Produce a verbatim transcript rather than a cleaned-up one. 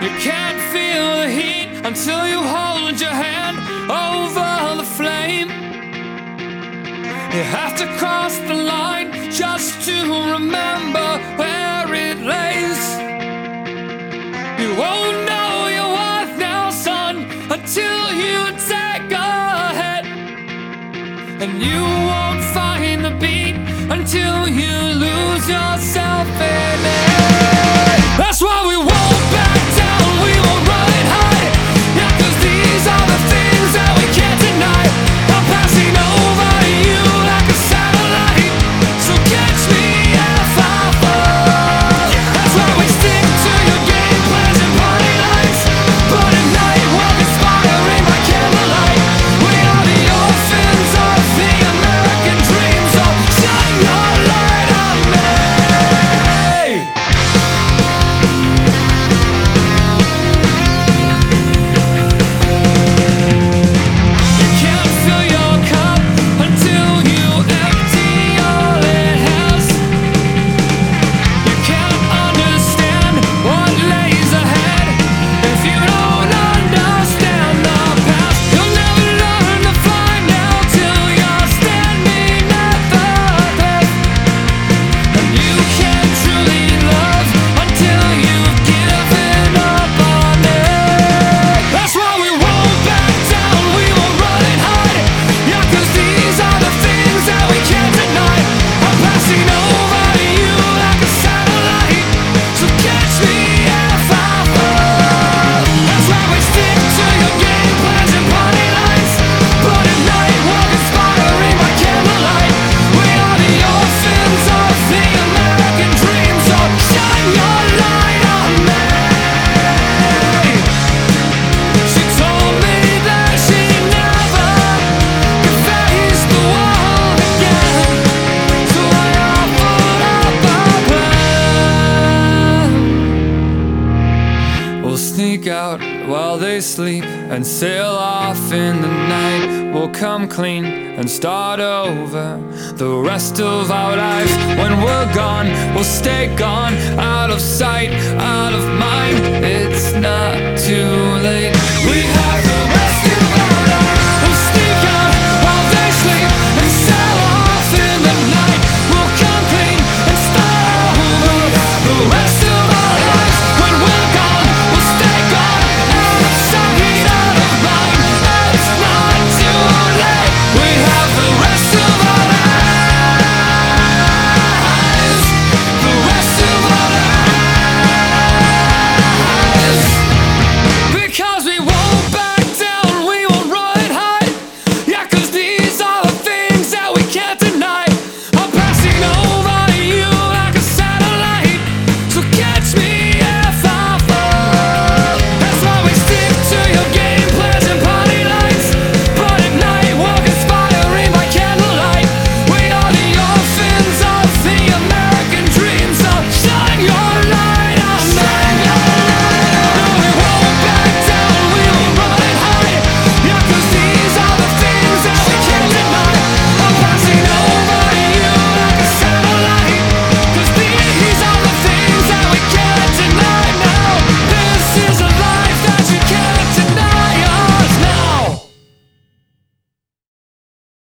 You can't feel the heat until you hold your hand over the flame. You have to cross the line just to remember where it lays. You won't know your worth now, son, until you take a hit. And you won't find the beat until you lose yourself in it. That's why we won't back down, we won't run and hide. Yeah, cause these are the things that we can't deny. I'm passing over you like a satellite, so catch me if I fall. That's why we stick to your game plans and party lights, but at night we're conspiring by candlelight. We are the orphans of the American dream, so shine your light on me. You can't fill your cup until you empty all it has. You can't understand what lays ahead if you don't understand the past. You'll never learn to fly now till you're standing at the cliff. And you can't truly love until you've given up on it. That's why we won't back down, we won't run and hide. Yeah, cause these are the things that we can't deny. I'm passing over you like a satellite, so catch me if I fall. That's why we stick to your game plans and party lights, but at night we're conspiring by candlelight. We are the orphans of the American dream, so shine your light on me. She told me that she never could face the world again, so I offered up a plan. We'll sneak out while they sleep and sail off in the night. We'll come clean and start over the rest of our lives. When we're gone, we'll stay gone, out of sight, out of mind. It's not too late. We have